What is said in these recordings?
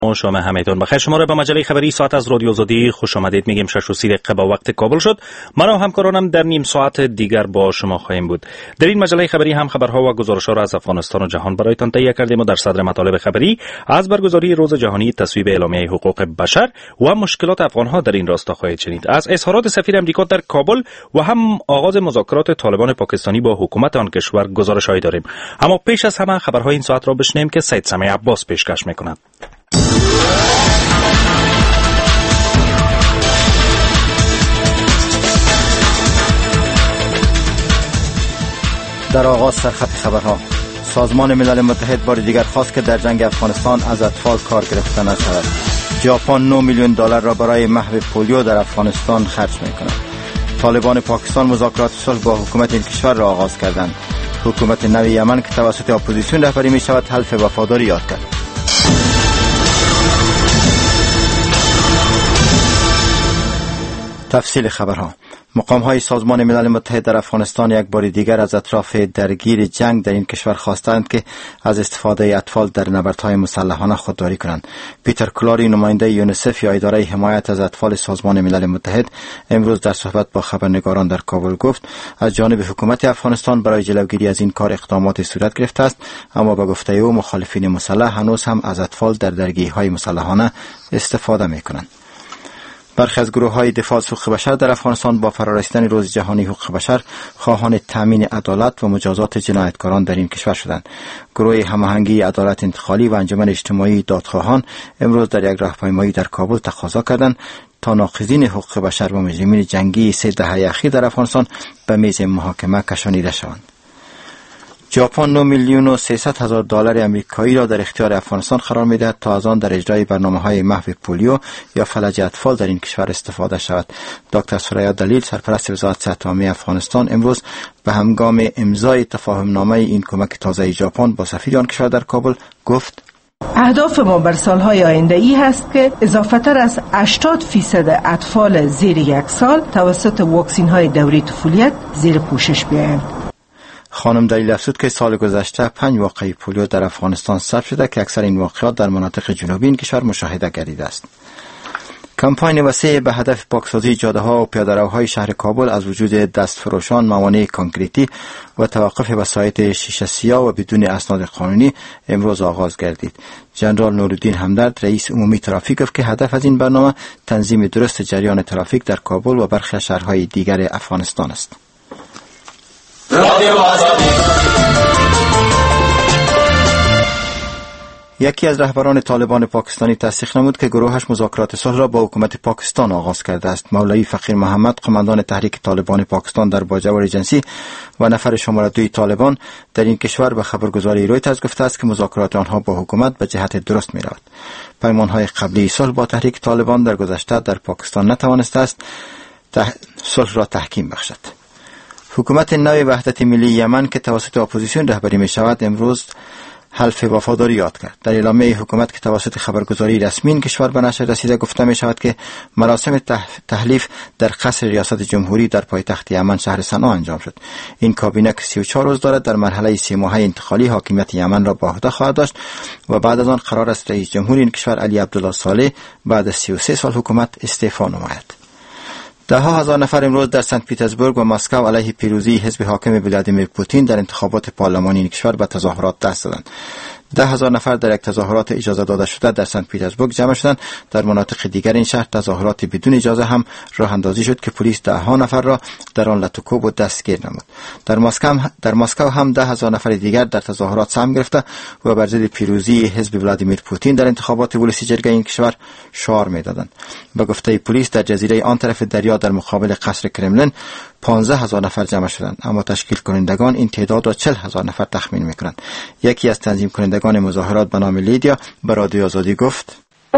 شما همتون بخیر. شما را به مجله خبری ساعت از رادیو آزادی خوش آمدید میگیم. 6:30 با وقت کابل شد. من و همکارانم در نیم ساعت دیگر با شما خواهیم بود. در این مجله خبری هم خبرها و گزارش‌ها را از افغانستان و جهان برایتان تهیه کردیم و در صدر مطالب خبری از برگزاری روز جهانی تصویب اعلامیه حقوق بشر و مشکلات افغان‌ها در این راستا خواهید شنید. از اظهارات سفیر امریکا در کابل و هم آغاز مذاکرات طالبان پاکستانی با حکومت آن کشور گزارش‌هایی داریم. اما پیش از همه خبرهای این ساعت را بشنویم که سید سمیع عباس پیشکش می‌کند. در آغاز سرخط خبرها، سازمان ملل متحد بار دیگر خواست که در جنگ افغانستان از اطفال کار گرفته نشود. ژاپن 9 میلیون دلار را برای محو پولیو در افغانستان خرج می‌کند. طالبان پاکستان مذاکرات صلح با حکومت این کشور را آغاز کردند. حکومت نو یمن که توسط اپوزیسیون رهبری می‌شود حلف وفاداری یاد کرد. تفصیل خبرها. مقام‌های سازمان ملل متحد در افغانستان یک بار دیگر از اطراف درگیر جنگ در این کشور خواستند که از استفاده اطفال در نبردهای مسلحانه خودداری کنند. پیتر کلاری، نماینده یونیسف یا اداره حمایت از اطفال سازمان ملل متحد، امروز در صحبت با خبرنگاران در کابل گفت از جانب حکومت افغانستان برای جلوگیری از این کار اقدامات صورت گرفته است، اما به گفته او مخالفین مسلح هنوز هم از اطفال در درگیری‌های مسلحانه استفاده می‌کنند. برخی از گروه‌های دفاع از حقوق بشر در افغانستان با فرارسیدن روز جهانی حقوق بشر خواهان تامین عدالت و مجازات جنایتکاران در این کشور شدند. گروه هماهنگی عدالت انتقالی و انجمن اجتماعی دادخواهان امروز در یک راهپیمایی در کابل تقاضا کردند تا ناقضین حقوق بشر و مجرمین جنگی 3 دهه اخیر در افغانستان به میز محاکمه کشانیده شوند. ژاپن 9 میلیون و 300 هزار دلار آمریکایی را در اختیار افغانستان قرار می‌دهد تا از آن در اجرای برنامه‌های محو پولیو یا فلج اطفال در این کشور استفاده شود. دکتر سریا دلیل، سرپرست وزارت صحت عامه افغانستان، امروز به هنگام امضای تفاهم‌نامه این کمک تازه ژاپن با سفیر آن کشور در کابل گفت: اهداف ما بر سالهای آینده ای هست که اضافتر از 80% اطفال زیر 1 سال توسط واکسین‌های دوره طفولیت زیر پوشش بیایند. خانم دلیل افزود که سال گذشته 5 واقعه پولیو در افغانستان ثبت شده که اکثر این واقعات در مناطق جنوبی این کشور مشاهده گردیده است. کمپاین وسیع به هدف پاکسازی جاده‌ها و پیاده‌روهای شهر کابل از وجود دستفروشان، موانع کانکریتی و توقف وسایط شیشه سیاه و بدون اسناد قانونی امروز آغاز گردید. جنرال نورالدین همدرد، رئیس عمومی ترافیک، گفت که هدف از این برنامه تنظیم درست جریان ترافیک در کابل و برخی شهرهای دیگر افغانستان است. یکی از رهبران طالبان پاکستانی تصدیق نمود که گروهش مذاکرات صلح را با حکومت پاکستان آغاز کرده است. مولوی فقیر محمد، قماندان تحریک طالبان پاکستان در باجه و ریجنسی و نفر شماره 2 طالبان در این کشور به خبرگزاری رویترز گفته است که مذاکرات آنها با حکومت به جهت درست می رود. پیمانهای قبلی صلح با تحریک طالبان در گذشته در پاکستان نتوانسته است صلح را تحکیم بخشد. حکومت نو وحدت ملی یمن که توسط اپوزیسیون رهبری می شود امروز حلف وفاداری یاد کرد. در اعلامیه حکومت که توسط خبرگزاری رسمی این کشور به نشر رسیده گفته می شود که مراسم تحلیف در قصر ریاست جمهوری در پایتخت یمن شهر صنعا انجام شد. این کابینه که 34 روز دارد در مرحله 3 ماهه انتقالی حاکمیت یمن را به عهده خواهد داشت و بعد از آن قرار است رئیس جمهور این کشور علی عبدالله صالح بعد از 33 سال حکومت استعفا نماید. ده ها هزار نفر امروز در سنت پترزبورگ و مسکو علیه پیروزی حزب حاکم ولادیمیر پوتین در انتخابات پارلمانی این کشور به تظاهرات دست دادند. 10,000 نفر در یک تظاهرات اجازه داده شده در سنت پترزبورگ جمع شدند. در مناطق دیگر این شهر تظاهرات بدون اجازه هم راه اندازی شد که پلیس 10 نفر را در آن لطوکوب و دستگیر نمود. در مسکو هم 10,000 نفر دیگر در تظاهرات سهم گرفته و بر ضد پیروزی حزب ولادیمیر پوتین در انتخابات ولسی جرگه این کشور شعار می‌دادند. به گفته پلیس در جزیره آن طرف دریا در مقابل قصر کرملین 15,000 نفر جمع شدند، اما تشکیل کنندگان این تعداد را 40,000 نفر تخمین می‌کنند. یکی از تنظیم کنندگان مظاهرات به نام لیدیا به رادیو آزادی گفت: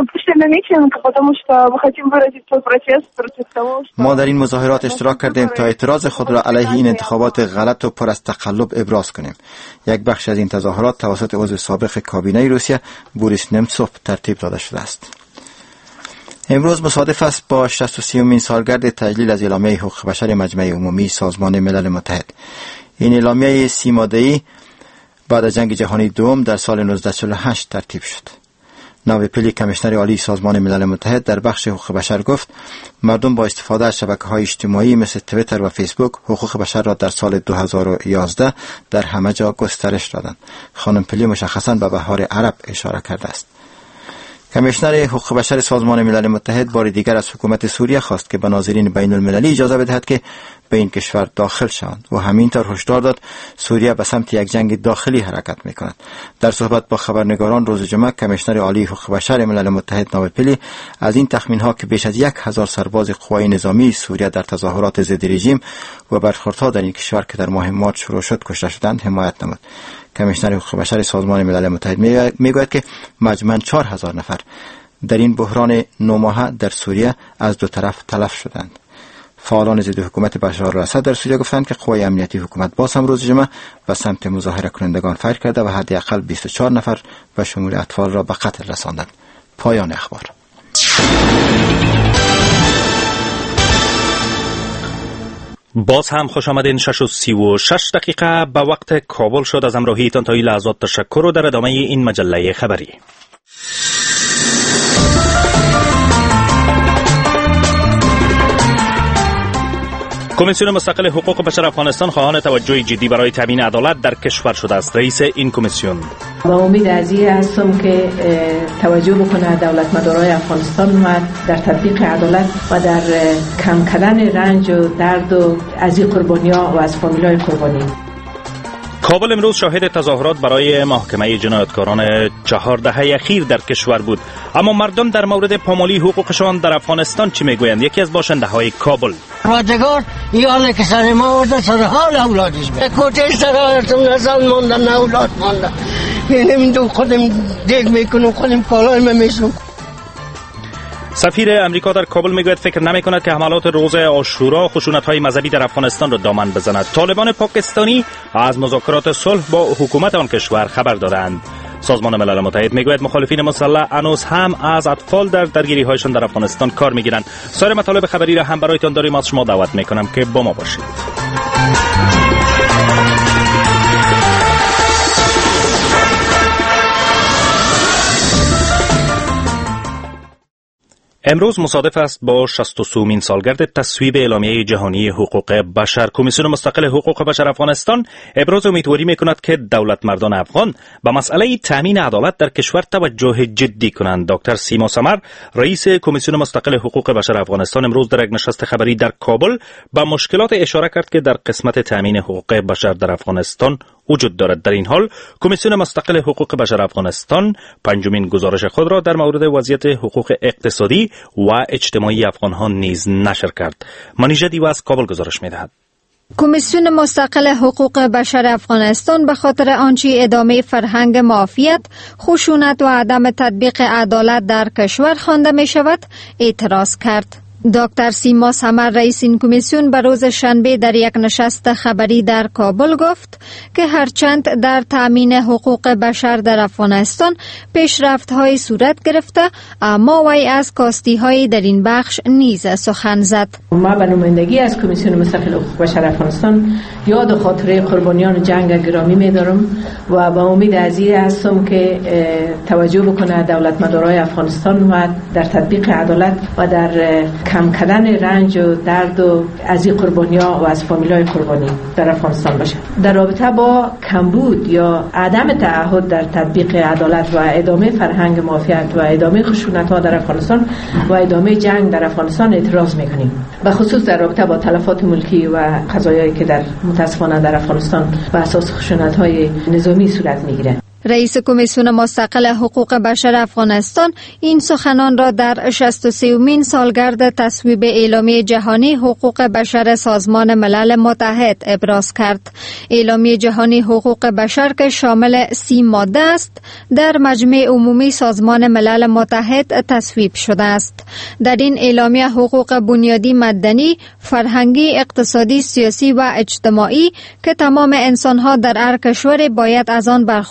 ما در این مظاهرات اشتراک کردیم تا اعتراض خود را علیه این انتخابات غلط و پر از تقلب ابراز کنیم. یک بخش از این تظاهرات توسط عضو سابق کابینه روسیه بوریس نمتسوف ترتیب داده شده است. امروز مصادف است با 63مین سالگرد تجلیل از اعلامیه حقوق بشر مجمع عمومی سازمان ملل متحد. این اعلامیه 30 ماده‌ای بعد از جنگ جهانی دوم در سال 1948 ترتیب شد. ناوی کمیشنر عالی سازمان ملل متحد در بخش حقوق بشر گفت مردم با استفاده از شبکه‌های اجتماعی مثل توییتر و فیسبوک حقوق بشر را در سال 2011 در همه جا گسترش دادند. خانم پلی مشخصاً به بهار عرب اشاره کرده است. کمیشنر حقوق بشر سازمان ملل متحد بار دیگر از حکومت سوریه خواست که به ناظرین بین المللی اجازه بدهد که به این کشور داخل شوند و همینطور هشدار داد سوریه به سمت یک جنگ داخلی حرکت می‌کند. در صحبت با خبرنگاران روز جمعه کمیشنر عالی حقوق بشر ملل متحد ناوی پلی از این تخمین‌ها که بیش از 1000 سرباز قوای نظامی سوریه در تظاهرات ضد رژیم و برخوردها در این کشور که در ماه مارس شروع شد کشته شدند حمایت نمود. کمیشنر حقوق بشر سازمان ملل متحد میگوید که مجموعاً 4000 نفر در این بحران 9 ماهه در سوریه از دو طرف تلف شدند. فعالان ضد حکومت بشار الاسد در سوریه گفتند که قوای امنیتی حکومت باز هم روز جمعه به سمت مظاهره کنندگان فیر کرده و حداقل 24 نفر به شمول اطفال را به قتل رساندند. پایان اخبار. باز هم خوش آمدین. 6:36 دقیقه به وقت کابل شد. از همراهیتان تا این لحظات تشکر و در ادامه این مجله خبری. کمیسیون مستقل حقوق بشر افغانستان خواهان توجه جدی برای تامین عدالت در کشور شده است. رئیس این کمیسیون: با امید از این هستم که توجه بکنه دولتمدارای افغانستان و در تطبیق عدالت و در کم کردن رنج و درد و از این قربانی‌ها و از فامیلای قربانی. کابل امروز شاهد تظاهرات برای محاکمه جنایتکاران 4 دهه اخیر در کشور بود. اما مردم در مورد پامالی حقوقشان در افغانستان چی میگویند؟ یکی از باشنده‌های کابل: روزگار یاله که سر ما ورده سر حال اولادش به کوچه سرایتون نزل ماندن اولاد ماندن نمیدون خودم دیگ میکنم خودم کالای میشم. سفیر امریکا در کابل میگوید فکر نمیکند که حملات روز عاشورا خشونت‌های مذهبی در افغانستان را دامن بزند. طالبان پاکستانی از مذاکرات صلح با حکومت آن کشور خبر دادند. سازمان ملل متحد میگوید مخالفین مسلح هنوز هم از اطفال در درگیری‌هایشان در افغانستان کار میگیرند. سایر مطالب خبری را هم برایتان داریم. از شما دعوت میکنم که با ما باشید. امروز مصادف است با 63مین سالگرد تصویب اعلامیه جهانی حقوق بشر. کمیسیون مستقل حقوق بشر افغانستان ابراز امیدواری میکند که دولتمردان افغان به مسئله تامین عدالت در کشور توجه جدی کنند. دکتر سیما سمر، رئیس کمیسیون مستقل حقوق بشر افغانستان، امروز در یک نشست خبری در کابل به مشکلات اشاره کرد که در قسمت تامین حقوق بشر در افغانستان وجود دارد. در این حال کمیسیون مستقل حقوق بشر افغانستان پنجمین گزارش خود را در مورد وضعیت حقوق اقتصادی و اجتماعی افغانها نیز نشر کرد. منیژه دیو از کابل گزارش می‌دهد. کمیسیون مستقل حقوق بشر افغانستان به خاطر آنچه ادامه فرهنگ معافیت، خشونت و عدم تطبیق عدالت در کشور خوانده می شود اعتراض کرد. دکتر سیما سمر، رئیس این کمیسیون، به روز شنبه در یک نشست خبری در کابل گفت که هرچند در تامین حقوق بشر در افغانستان پیشرفت‌های صورت گرفته، اما وی از کاستی‌های در این بخش نیز سخن زد. ما به نمایندگی از کمیسیون مستقل حقوق بشر افغانستان یاد و خاطره قربانیان جنگ گرامی می‌دارم و با امید از این هستم که توجه بکنه دولتمدارای افغانستان و در تطبیق عدالت و در کم کردن رنج و درد و از این قربانی‌ها و از فامیلای قربانی در افغانستان باشه. در رابطه با کمبود یا عدم تعهد در تطبیق عدالت و ادامه فرهنگ معافیت و ادامه خشونت‌ها در افغانستان و ادامه جنگ در افغانستان اعتراض می‌کنیم. به خصوص در رابطه با تلفات ملکی و قضایایی که در متاسفانه در افغانستان بر اساس خشونت‌های نظامی صورت می‌گیره. رئیس کمیسیون مستقل حقوق بشر افغانستان این سخنان را در 63مین سالگرد تصویب اعلامیه جهانی حقوق بشر سازمان ملل متحد ابراز کرد. اعلامیه جهانی حقوق بشر که شامل 30 ماده است، در مجمع عمومی سازمان ملل متحد تصویب شده است. در این اعلامیه حقوق بنیادی مدنی، فرهنگی، اقتصادی، سیاسی و اجتماعی که تمام انسان‌ها در هر کشور باید از آن برخوردار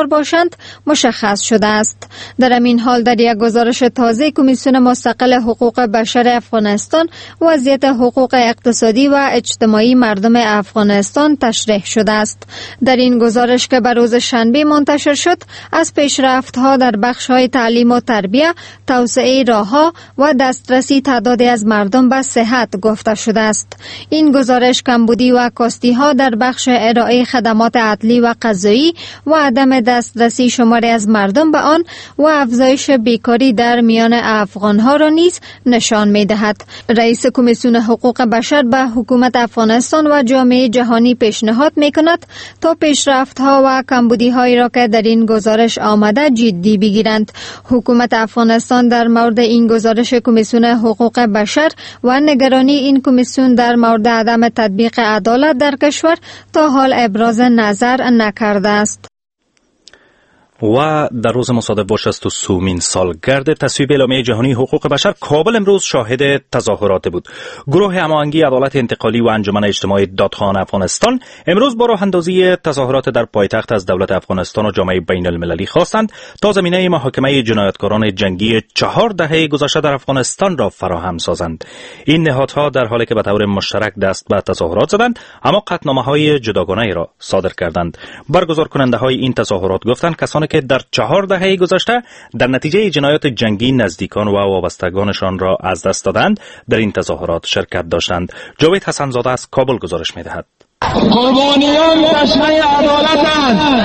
باشند مشخص شده است. در این حال در یک گزارش تازه کمیسیون مستقل حقوق بشر افغانستان وضعیت حقوق اقتصادی و اجتماعی مردم افغانستان تشریح شده است. در این گزارش که به روز شنبه منتشر شد، از پیشرفت‌ها در بخش‌های تعلیم و تربیت، توسعه راه‌ها و دسترسی تعدادی از مردم به صحت گفته شده است. این گزارش کمبودی و کاستی‌ها در بخش ارائه خدمات عدلی و قضایی و عدم دسترسی شماری از مردم به آن و افزایش بیکاری در میان افغان‌ها را نیز نشان می‌دهد. رئیس کمیسیون حقوق بشر به حکومت افغانستان و جامعه جهانی پیشنهاد می‌کند تا پیشرفت‌ها و کمبودی‌هایی را که در این گزارش آمده جدی بگیرند. حکومت افغانستان در مورد این گزارش کمیسیون حقوق بشر و نگرانی این کمیسیون در مورد عدم تطبیق عدالت در کشور تا حال ابراز نظر نکرده است. و در روز مصادف با 63مین سالگرد تصویب اعلامیه جهانی حقوق بشر، کابل امروز شاهد تظاهرات بود. گروه هماهنگی عدالت انتقالی و انجمن اجتماعی دادخواهان افغانستان امروز با راه اندازی تظاهرات در پایتخت از دولت افغانستان و جامعه بین المللی خواستند تا زمینه محاکمه جنایتکاران جنگی 4 دهه گذشته در افغانستان را فراهم سازند. این نهادها در حالی که به طور مشترک دست به تظاهرات زدند، اما قطعنامه‌های جداگانه را صادر کردند. برگزار کننده های این تظاهرات گفتند کسانی که در 4 دهه گذشته در نتیجه جنایات جنگی نزدیکان و وابستگانشان را از دست دادند در این تظاهرات شرکت داشتند. جاوید حسنزاده از کابل گزارش می‌دهد. قربانیان تشنه عدالتند.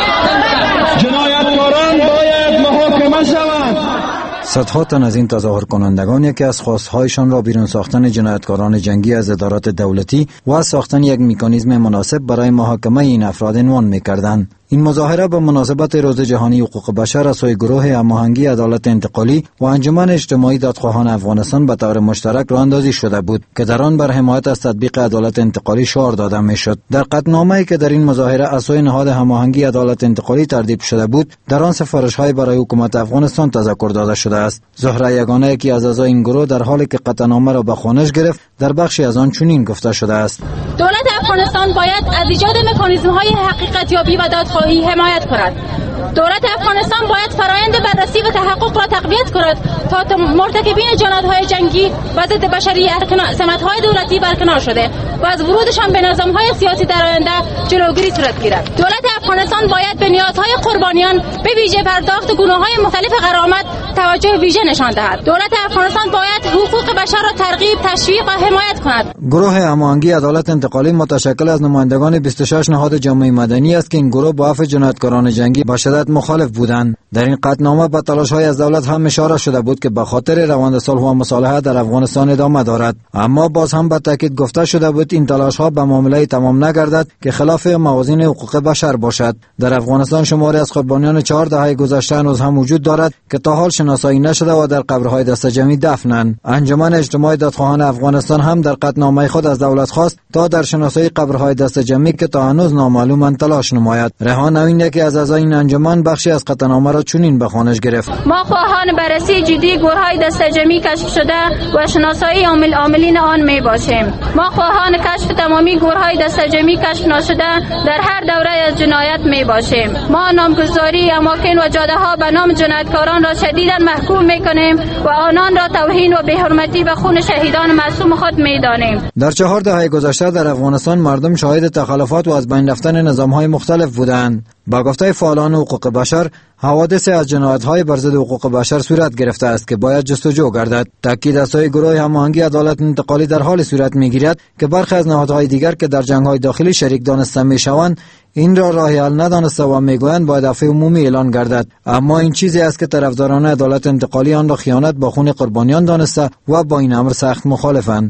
جنایتکاران باید محاکمه شوند. صدها تن از این تظاهر کنندگان یکی از خواستهایشان را بیرون ساختن جنایتکاران جنگی از ادارات دولتی و ساختن یک مکانیزم مناسب برای محاکمه این افراد عنوان می‌کردند. این مظاهره به مناسبت روز جهانی حقوق بشر از سوی گروه هماهنگی عدالت انتقالی و انجمن اجتماعی دادخواهان افغانستان به طور مشترک راه اندازی شده بود که در آن بر حمایت از تطبیق عدالت انتقالی شعار داده میشد. در قطعنامه‌ای که در این مظاهره از سوی نهاد هماهنگی عدالت انتقالی تردید شده بود، در آن سفارش‌های برای حکومت افغانستان تذکر داده شده است. زهره یگانه یکی از اعضای این گروه در حالی که قطعنامه را به خوانش گرفت، در بخشی از آن چنین گفته شده است: دولت افغانستان باید از ایجاد مکانیزم‌های حقیقت‌یابی و دادخواهی حمایت کند. دولت افغانستان باید فرآیند بررسی و تحقق را تقویت کند تا مرتکبین جنایت‌های جنگی و ضد بشری سمت‌های دولتی برکنار شده و از ورودشان به نظام‌های سیاسی در آینده جلوگیری صورت گیرد. دولت افغانستان باید به نیازهای قربانیان به ویژه پرداخت گناه‌های مختلف غرامت توجه ویژه نشان دهد. دولت افغانستان باید حقوق بشر را ترغیب، تشویق و حمایت کند. گروه هماهنگی عدالت انتقالی متشکل از نمایندگان 26 نهاد جامعه مدنی است که این گروه با عفو جنایتکاران جنگی به شدت مخالف بودند. در این قطعنامه به تلاش‌های از دولت هم اشاره شده بود که به خاطر روند صلح و مصالحه در افغانستان ادامه دارد، اما باز هم به تاکید گفته شده بود این تلاش‌ها به معامله تمام نگردد که خلاف موازین حقوق بشر باشد. در افغانستان شماری از قربانیان 4 دهه گذشته هنوز هم وجود دارد که تا حال شناسایی نشده و در قبرهای دستجمعی دفنند. انجمن اجتماعی دادخواهان افغانستان هم در قطعنامه خود از دولت خواست تا در شناسایی قبرهای دستجمعی که تا هنوز نامعلومند تلاش نماید. ریحان نوین یکی از اعضای این انجمن بخشی از قطعنامه را چنین به خوانش گرفت: ما خواهان بررسی جدی گورهای دستجمعی کشف شده و شناسایی عاملین آن می باشیم. ما خواهان کشف تمامی گورهای دستجمعی کشف نشده در هر دوره از جنایت می باشیم. ما نامگذاری اماکن و جاده ها به نام جنایتکاران را شدیداً محکوم می کنیم و آنان را توهین و بی‌حرمتی به خون شهیدان معصوم خود می دانیم. در 4 دهه گذشته در افغانستان مردم شاهد تخلفات و از بین رفتن نظام‌های مختلف بودند. با گفته فعالان حقوق بشر، حوادث از جنایت‌های بر ضد حقوق بشر صورت گرفته است که باید جستجو گردد. تاکید از سوی گروه هماهنگی عدالت انتقالی در حال صورت می‌گیرد که برخی از نهادهای دیگر که در جنگ‌های داخلی شریک دانسته می‌شوند این را راه حل ندانسته و میگویند باید عفو عمومی اعلان گردد، اما این چیزی است که طرفداران عدالت انتقالی آن را خیانت با خون قربانیان دانسته و با این امر سخت مخالفند.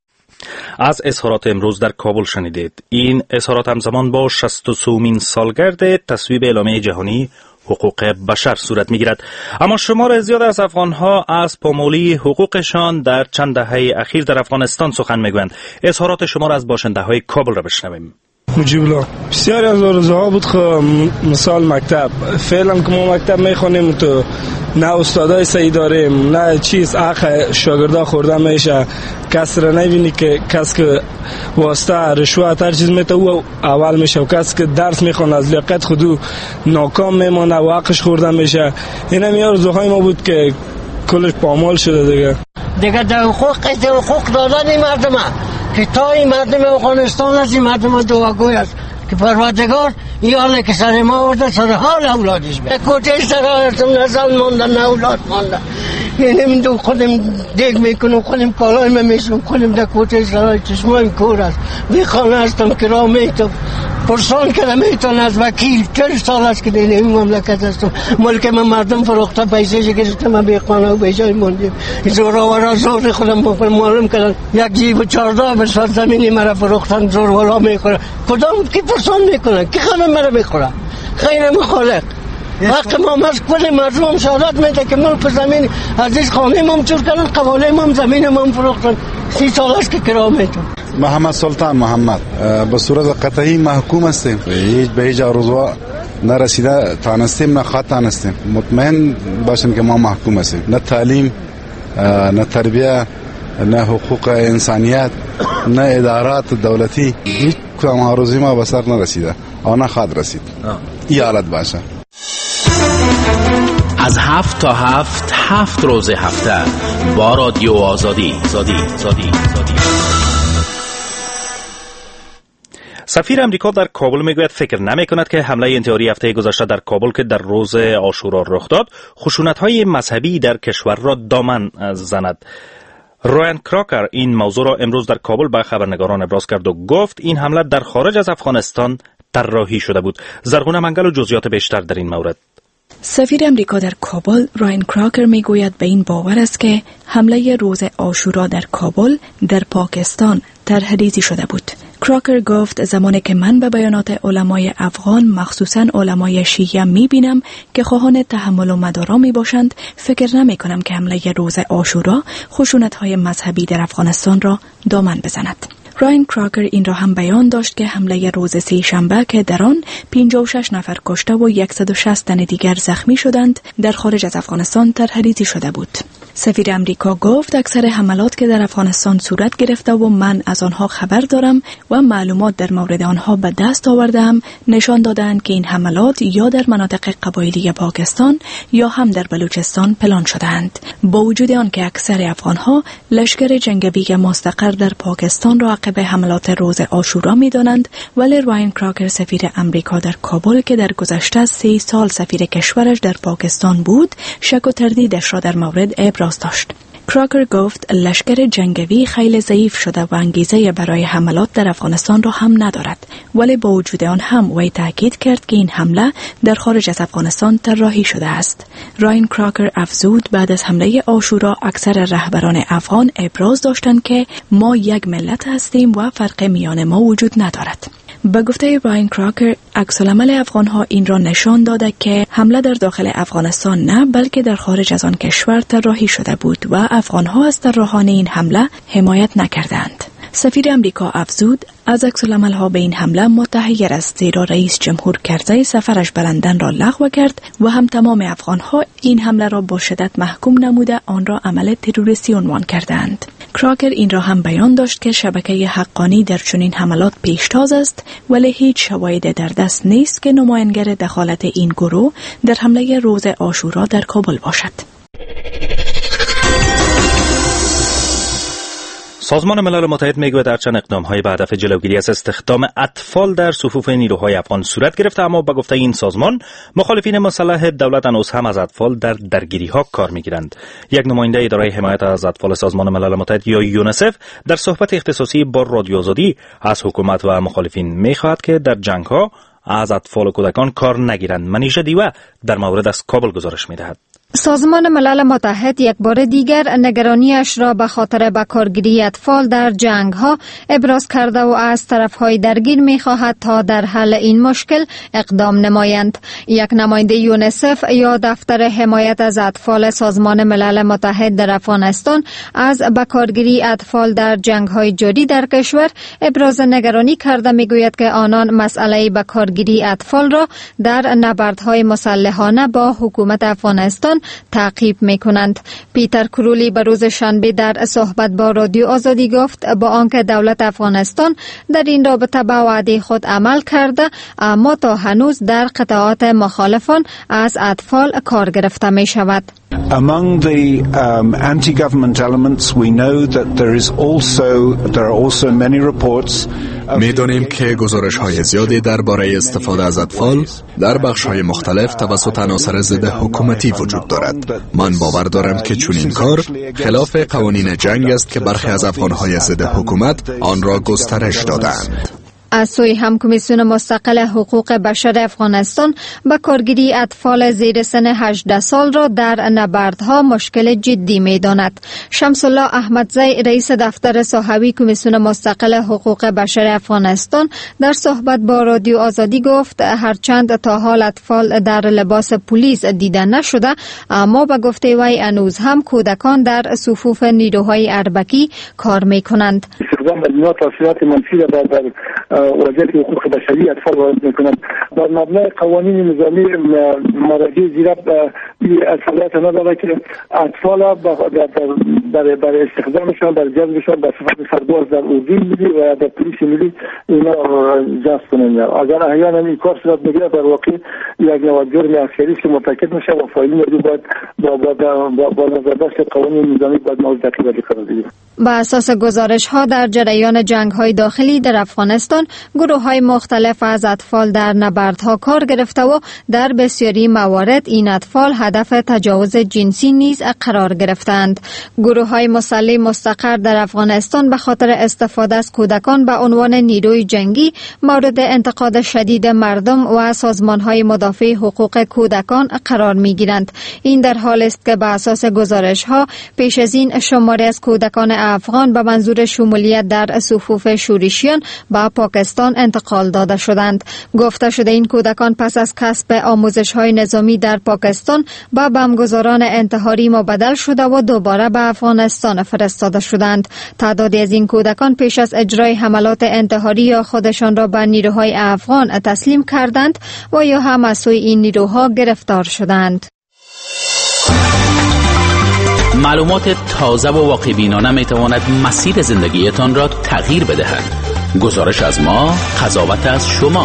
از اظهارات امروز در کابل شنیدید. این اظهارات همزمان با 63مین سالگرد تصویب اعلامیه جهانی حقوق بشر صورت می‌گیرد. اما شمار زیاد از افغان‌ها از پامالی حقوقشان در چند دهه اخیر در افغانستان سخن می‌گویند. اظهارات شمار از باشنده‌های کابل را بشنویم. مجیب الله. بسیاری از آرزوها بود خب مثال مکتب، فعلا که ما مکتب میخونیم تو نه استادای صحیح داریم، نه چیز حق شاگردا خورده میشه، کس را نبینی که کس که واسطه رشوت هر چیز میته او اول میشه و کس که درس میخونه از لیاقت خودو ناکام میمونه و حقش خورده میشه. این هم آرزوهای ما بود که کلش پامال شده دیگه در حقوق دادن این مردم که تا این مردم افغانستان از این مردم دعاگوی است که پروردگار این حاله که سر ما آورده سر حال اولادش بید کوچه سرایتون نزل مانده نه اولاد مانده. یعنی دو خودم دیگ میکنم، خودم کالای میشم، خودم در کوچه سرای چشمایم کور است. بی خانه هستم که را میتم پرسان کردم میتون از وکیل 40 سال است که در این مملکت هستم. ملک من مردم فروخته پیسه گرفتم، من بی خانه و بیجای موندیم. زورآورا زور خودم معلوم کردن یک جیب و 14 بسات زمینی مرا فروختن، زورآورا میخوره. کدام کی پرسان میکنه کی خانه مرا میخوره؟ خیر مخالق وقت ما مسکول مردم شهادت میده که ملک زمین عزیز خانه ما چور کردن، قواله ما زمین ما فروختن. 30 سال است که کرا میتون. محمد سلطان محمد به صورت قطعی محکوم هستیم، به هیچ آرزو نرسیده تانستیم نه خواهد تانستیم. مطمئن باشیم که ما محکوم هستیم، نه تعلیم نه تربیه نه حقوق انسانیت نه ادارات دولتی، هیچ کدام آرزوی ما به سر نرسیده و نه خواهد رسید. این حالت باشه. از 7 تا 7 روز هفته با رادیو آزادی. سفیر امریکا در کابل میگوید فکر نمی کند که حمله انتحاری هفته گذشته در کابل که در روز عاشورا رخ داد خشونت‌های مذهبی در کشور را دامن زند. رایان کراکر این موضوع را امروز در کابل به خبرنگاران ابراز کرد و گفت این حمله در خارج از افغانستان طراحی شده بود. زرغونه منگل و جزئیات بیشتر در این مورد. سفیر امریکا در کابل رایان کراکر میگوید به این باور است که حمله روز عاشورا در کابل در پاکستان طرح‌ریزی شده بود. کراکر گفت زمانی که من به بیانات علمای افغان مخصوصاً علمای شیعه میبینم که خواهان تحمل و مدارا میباشند، فکر نمی کنم که حمله روز عاشورا خشونت‌های مذهبی در افغانستان را دامن بزند. رایان کراکر این را هم بیان داشت که حمله روز سه شنبه که در آن 56 نفر کشته و 160 تن دیگر زخمی شدند در خارج از افغانستان طرح‌ریزی شده بود. سفیر امریکا گفت اکثر حملات که در افغانستان صورت گرفته و من از آنها خبر دارم و معلومات در مورد آنها به دست آوردم نشان دادند که این حملات یا در مناطق قبایلی پاکستان یا هم در بلوچستان پلان شدند. با وجود آن که اکثر افغانها لشکر جنگی مستقر در پاکستان را عقب حملات روز عاشورا می‌دانند، ولی رایان کراکر سفیر امریکا در کابل که در گذشته 3 سال سفیر کشورش در پاکستان بود شک و تردیدش را در مورد ابراز داشت. کراکر گفت لشکر جنگی خیلی ضعیف شده و انگیزه برای حملات در افغانستان را هم ندارد، ولی با وجود آن هم وی تاکید کرد که این حمله در خارج از افغانستان طراحی شده است. رایان کراکر افزود بعد از حمله عاشورا اکثر رهبران افغان ابراز داشتند که ما یک ملت هستیم و فرق میان ما وجود ندارد. به گفته رایان کراکر عکس‌العمل افغان‌ها این را نشان داده که حمله در داخل افغانستان نه بلکه در خارج از آن کشور طراحی شده بود و افغان‌ها از طراحان این حمله حمایت نکردند. سفیر امریکا افزود از عکس‌العمل‌ها به این حمله متحیر است، زیرا رئیس جمهور کرزی سفرش به لندن را لغو کرد و هم تمام افغان‌ها این حمله را با شدت محکوم نموده آن را عمل تروریستی عنوان کردند. کراکر این را هم بیان داشت که شبکه حقانی در چنین حملات پیشتاز است، ولی هیچ شواهد در دست نیست که نمایانگر دخالت این گروه در حمله روز عاشورا در کابل باشد. سازمان ملل متحد میگوید هرچند اقدام‌های به هدف جلوگیری از استخدام اطفال در صفوف نیروهای افغان صورت گرفته، اما به گفته این سازمان مخالفین مسلح دولت هنوز هم از اطفال در درگیری‌ها کار می‌گیرند. یک نماینده اداره حمایت از اطفال سازمان ملل متحد یا یونیسف در صحبت اختصاصی با رادیو آزادی از حکومت و مخالفین می‌خواهد که در جنگ‌ها از اطفال و کودکان کار نگیرند. منیژه دیوه در مورد از کابل گزارش می‌دهد. سازمان ملل متحد یک بار دیگر نگرانیش را به خاطر بکارگیری اطفال در جنگ ها ابراز کرده و از طرف های درگیر می خواهد تا در حل این مشکل اقدام نمایند. یک نماینده یونیسف یا دفتر حمایت از اطفال سازمان ملل متحد در افغانستان از بکارگیری اطفال در جنگ های جاری در کشور ابراز نگرانی کرده، می گوید که آنان مسئله بکارگیری اطفال را در نبردهای مسلحانه با حکومت افغانستان تعقیب می کنند. پیتر کرولی به روز شنبه در صحبت با رادیو آزادی گفت با آنکه دولت افغانستان در این رابطه به وعده خود عمل کرده، اما تا هنوز در قطعات مخالفان از اطفال کار گرفته می شود. Among the anti-government elements, we know that there are also many reports. می‌دانیم که گزارش‌های زیادی درباره استفاده از اطفال در بخش‌های مختلف توسط عناصر ضد حکومتی وجود دارد. من باور دارم که چنین کار خلاف قوانین جنگ است که برخی از افغان‌های ضد حکومت آن را گسترش دادند. از سوی هم کمیسیون مستقل حقوق بشر افغانستان به کارگیری اطفال زیر سن 18 سال را در نبردها مشکل جدی می داند. شمس الله احمدزی رئیس دفتر صحوی کمیسیون مستقل حقوق بشر افغانستان در صحبت با رادیو آزادی گفت هرچند تا حال اطفال در لباس پلیس دیده نشده، اما به گفته وی هنوز هم کودکان در صفوف نیروهای اربکی کار می کنند. وضعیت حقوق بشری اطفال وارد میکنند. در مبنای قوانین نظامی مراجع زیرا اصلاحات نداره که اطفال برای استخدامشان، برای جذبشان به صفت سرباز در اردوی ملی و در پلیس ملی اینا جذب کنند. اگر احیانا این کار صورت بگیره در واقع یک نوع جرم عسکری است که مرتکب میشه و فاعلین باید با نظرداشت قوانین نظامی باید مورد تعقیب قرار بگیره. بر اساس گزارش ها در جریان جنگ های داخلی در افغانستان گروه های مختلف از اطفال در نبردها کار گرفته و در بسیاری موارد این اطفال هدف تجاوز جنسی نیز قرار گرفتند. گروه های مسلح مستقر در افغانستان به خاطر استفاده از کودکان به عنوان نیروی جنگی مورد انتقاد شدید مردم و سازمان های مدافع حقوق کودکان قرار می گیرند. این در حال است که به اساس گزارش ها پیش از این شماری از کودکان افغان به منظور شمولیت در صفوف شورشیان به پاکستان انتقال داده شدند. گفته شده این کودکان پس از کسب آموزش‌های نظامی در پاکستان به بمبگذاران انتحاری مبدل شده و دوباره به افغانستان فرستاده شدند. تعدادی از این کودکان پیش از اجرای حملات انتحاری یا خودشان را به نیروهای افغان تسلیم کردند و یا هم از سوی این نیروها گرفتار شدند. معلومات تازه و واقع بینانه می تواند مسیر زندگیتان را تغییر بدهد. گزارش از ما، قضاوت از شما.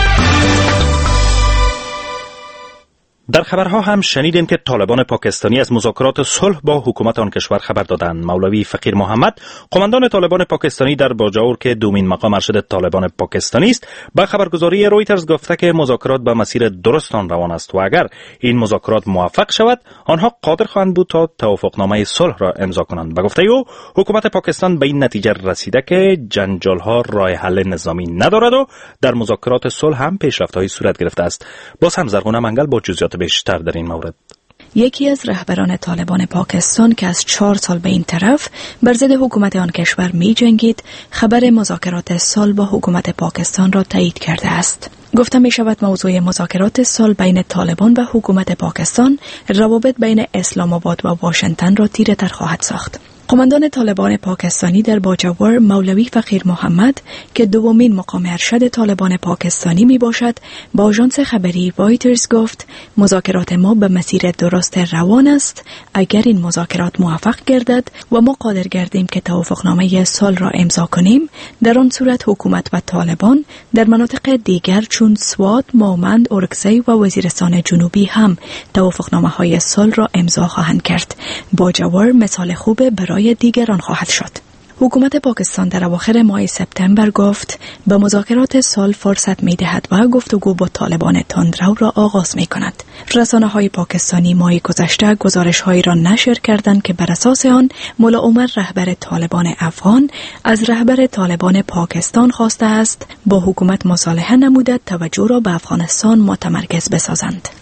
در خبرها هم شنیدیم که طالبان پاکستانی از مذاکرات صلح با حکومت آن کشور خبر دادند. مولوی فقیر محمد، قماندان طالبان پاکستانی در باجاور که دومین مقام ارشد طالبان پاکستانی است، با خبرگزاری رویترز گفته که مذاکرات به مسیر درست روان است و اگر این مذاکرات موفق شود، آنها قادر خواهند بود تا توافقنامه صلح را امضا کنند. به گفته او، حکومت پاکستان به این نتیجه رسیده که جنجال‌ها راه حل نظامی ندارد و در مذاکرات صلح هم پیشرفت‌هایی صورت گرفته است. باز هم زرغونه منگل با جزئیات بیشتر در این مورد. یکی از رهبران طالبان پاکستان که از 4 سال به این طرف بر ضد حکومت آن کشور می جنگید، خبر مذاکرات صلح با حکومت پاکستان را تایید کرده است. گفته می شود موضوع مذاکرات صلح بین طالبان و حکومت پاکستان روابط بین اسلام آباد و واشنگتن را تیره تر خواهد ساخت. قماندان طالبان پاکستانی در باجاور مولوی فقیر محمد که دومین مقام ارشد طالبان پاکستانی می باشد با آژانس خبری رویترز گفت مذاکرات ما به مسیر درست روان است. اگر این مذاکرات موفق گردد و ما قادر گردیم که توافقنامه صلح را امضا کنیم، در آن صورت حکومت و طالبان در مناطق دیگر چون سوات، مامند، اورکزی و وزیرستان جنوبی هم توافقنامه‌های صلح را امضا خواهند کرد. باجاور مثال خوب برای دیگران خواهد شد. حکومت پاکستان در اواخر ماه سپتامبر گفت به مذاکرات صلح فرصت می دهد و گفتگو با طالبان تندرو را آغاز می کند. رسانه‌های پاکستانی ماه گذشته گزارش‌هایی را نشر کردند که بر اساس آن ملا عمر رهبر طالبان افغان از رهبر طالبان پاکستان خواسته است با حکومت مصالحه نموده توجه را به افغانستان متمرکز بسازند.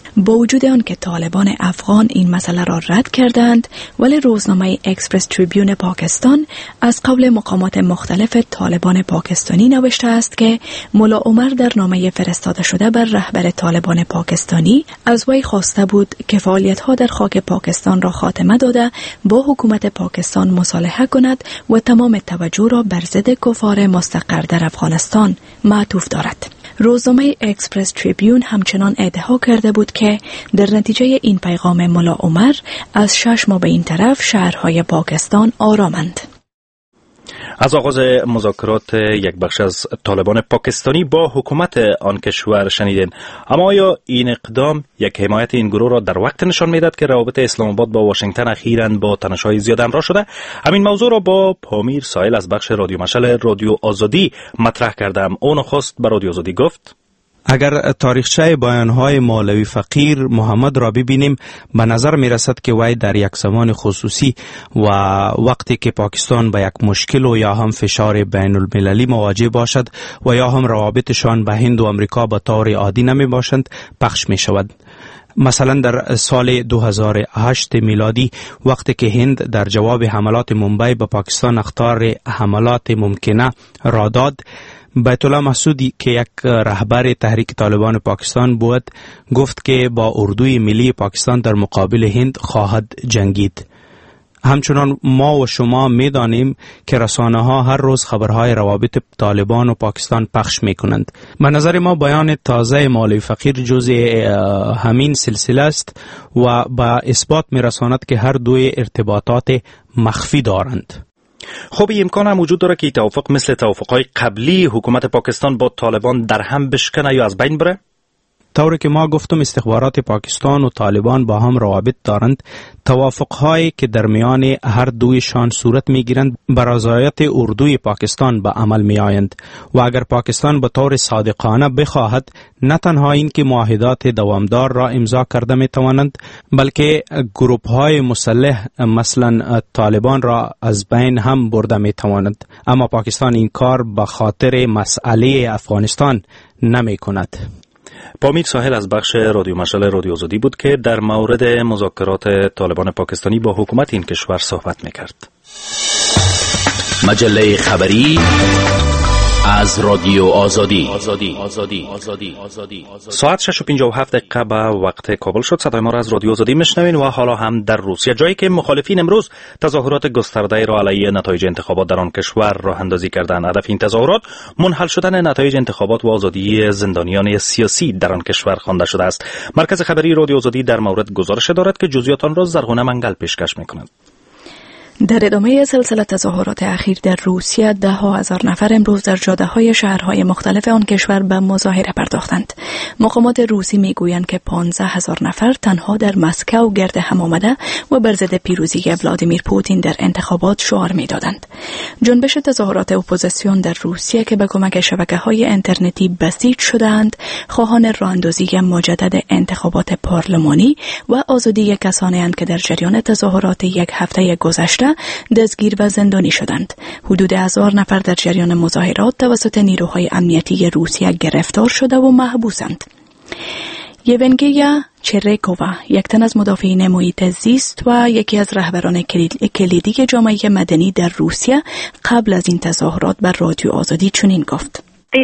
با وجود آن که طالبان افغان این مسئله را رد کردند، ولی روزنامه اکسپرس تریبیون پاکستان از قول مقامات مختلف طالبان پاکستانی نوشته است که ملا عمر در نامه فرستاده شده بر رهبر طالبان پاکستانی از وی خواسته بود که فعالیت‌ها در خاک پاکستان را خاتمه داده با حکومت پاکستان مصالحه کند و تمام توجه را بر ضد کفار مستقر در افغانستان معطوف دارد. روزنامه اکسپرس تریبیون همچنان ادعا کرده بود که در نتیجه این پیغام ملا عمر از 6 ماه به این طرف شهرهای پاکستان آرامند. از آغاز مذاکرات یک بخش از طالبان پاکستانی با حکومت آن کشور شنیدین، اما آیا این اقدام یک حمایت این گروه را در وقت نشان میداد که روابط اسلام آباد با واشنگتن اخیراً با تنش‌های زیاد همراه شده؟ همین موضوع را با پامیر سایل از بخش رادیو مشعل رادیو آزادی مطرح کردم. اون نخست به رادیو آزادی گفت: اگر تاریخچه بیانهای مولوی فقیر محمد را ببینیم، به نظر می رسد که وی در یک زمان خصوصی و وقتی که پاکستان به یک مشکل و یا هم فشار بین المللی مواجه باشد و یا هم روابطشان به هند و امریکا به طور عادی نمی باشند پخش می شود. مثلا در سال 2008 میلادی وقتی که هند در جواب حملات ممبئی به پاکستان اخطار حملات ممکنه را داد، بیت الله مسعودی که یک رهبر تحریک طالبان پاکستان بود گفت که با اردوی ملی پاکستان در مقابل هند خواهد جنگید. همچنان ما و شما می دانیم که رسانه ها هر روز خبرهای روابط طالبان و پاکستان پخش می کنند. به نظر ما بیان تازه مولوی فقیر جزء همین سلسله است و با اثبات می رساند که هر دوی ارتباطات مخفی دارند. خب امکان هم وجود داره که توافق مثل توافقهای قبلی حکومت پاکستان با طالبان در هم بشکنه یا از بین بره؟ طوری که ما گفتم استخبارات پاکستان و طالبان با هم روابط دارند. توافقهایی که در میان هر دویشان صورت میگیرند بر رضایت اردوی پاکستان به عمل می آیند و اگر پاکستان به طور صادقانه بخواهد نه تنها این که معاهدات دوامدار را امضا کرده می توانند، بلکه گروپ های مسلح مثلا طالبان را از بین هم برده می توانند. اما پاکستان این کار به خاطر مسئله افغانستان نمی کند. پامیر ساحل از بخش رادیو مشعل رادیو آزادی بود که در مورد مذاکرات طالبان پاکستانی با حکومت این کشور صحبت میکرد. مجله خبری از رادیو آزادی. ساعت 6:57 به وقت کابل شد. صدای ما را از رادیو آزادی میشنوین و حالا هم در روسیه، جایی که مخالفین امروز تظاهرات گسترده را علیه نتایج انتخابات در آن کشور راه اندازی کردند. هدف این تظاهرات منحل شدن نتایج انتخابات و آزادی زندانیان سیاسی در آن کشور خوانده شده است. مرکز خبری رادیو آزادی در مورد گزارش دارد که جزئیات آن را زرغونه منگل پیشکش می‌کند. در ادامه سلسله تظاهرات اخیر در روسیه 10,000 نفر امروز در جاده‌های شهرهای مختلف آن کشور به مظاهره پرداختند. مقامات روسی میگویند که 15,000 نفر تنها در مسکو گرد هم آمده و بر ضد پیروزی ولادیمیر پوتین در انتخابات شعار میدادند. جنبش تظاهرات اپوزیسیون در روسیه که به کمک شبکه‌های اینترنتی بسیج شدند، خواهان راه‌اندازی مجدد انتخابات پارلمانی و آزادی کسانی اند که در جریان تظاهرات یک هفته گذشته دستگیر و زندانی شدند. حدود 1000 نفر در جریان مظاهرات توسط نیروهای امنیتی روسیه گرفتار شده و محبوسند. یونگیا چریکووا، یک تن از مدافعین محیط زیست و یکی از رهبران کلیدی جامعه مدنی در روسیه، قبل از این تظاهرات بر رادیو آزادی چنین گفت: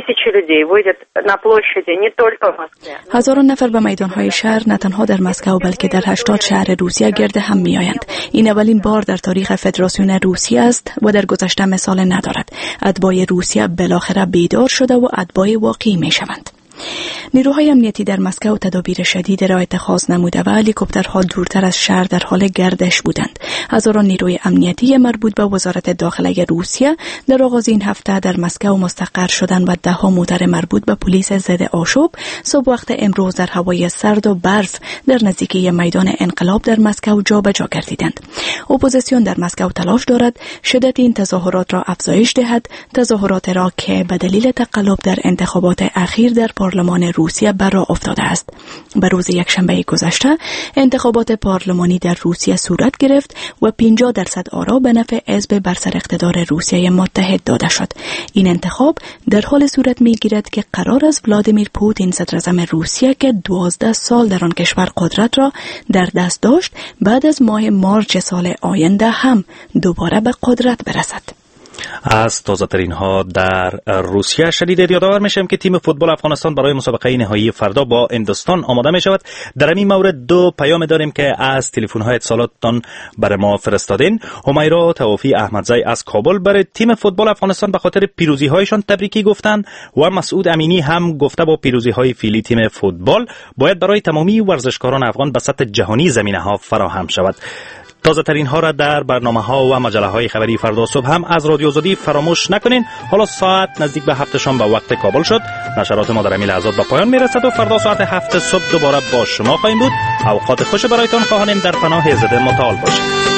هزاران نفر به میدانهای شهر نه تنها در مسکو بلکه در 80 شهر روسیه گرد هم می آیند. این اولین بار در تاریخ فدراسیون روسیه است و در گذشته مثال ندارد. اتباع روسیه بالاخره بیدار شده و اتباع واقعی می شوند. نیروهای امنیتی در مسکو تدابیر شدید را اتخاذ نموده و هلیکوپترها دورتر از شهر در حال گردش بودند. هزاران نیروی امنیتی مربوط به وزارت داخله روسیه در آغاز این هفته در مسکو مستقر شدند و 10 موتر مربوط به پلیس ضد آشوب صبح وقت امروز در هوای سرد و برف در نزدیکی میدان انقلاب در مسکو جابجا گردیدند. اپوزیسیون در مسکو تلاش دارد شدت این تظاهرات را افزایش دهد، تظاهرات را که به دلیل تقلب در انتخابات اخیر در پارلمان روسیه بر راه افتاده است. به روز یکشنبه گذشته انتخابات پارلمانی در روسیه صورت گرفت و 50% آرا به نفع حزب بر سر اقتدار روسیه متحد داده شد. این انتخاب در حال صورت می‌گیرد که قرار است ولادیمیر پوتین صدراعظم روسیه که 12 سال در آن کشور قدرت را در دست داشت بعد از ماه مارچ سال آینده هم دوباره به قدرت برسد. از تازه ترین ها در روسیه شنیدید. یادآور میشم که تیم فوتبال افغانستان برای مسابقه نهایی فردا با هندوستان آماده می شود. در این مورد دو پیام داریم که از تلفن های اتصالاتتان برای ما فرستادین. همیرا توافی احمدزی از کابل برای تیم فوتبال افغانستان به خاطر پیروزی هایشان تبریکی گفتند و مسعود امینی هم گفته با پیروزی های فعلی تیم فوتبال باید برای تمامی ورزشکاران افغان به سطح جهانی زمینه ها فراهم شود. تازه ترین ها را در برنامه ها و مجله های خبری فردا صبح هم از رادیو آزادی فراموش نکنین. حالا ساعت نزدیک به 7 شام به وقت کابل شد. نشرات ما در این لحظات به پایان میرسد و فردا ساعت 7 صبح دوباره با شما خواهیم بود. اوقات خوش برایتان خواهانیم. در پناه عزت متعال باشید.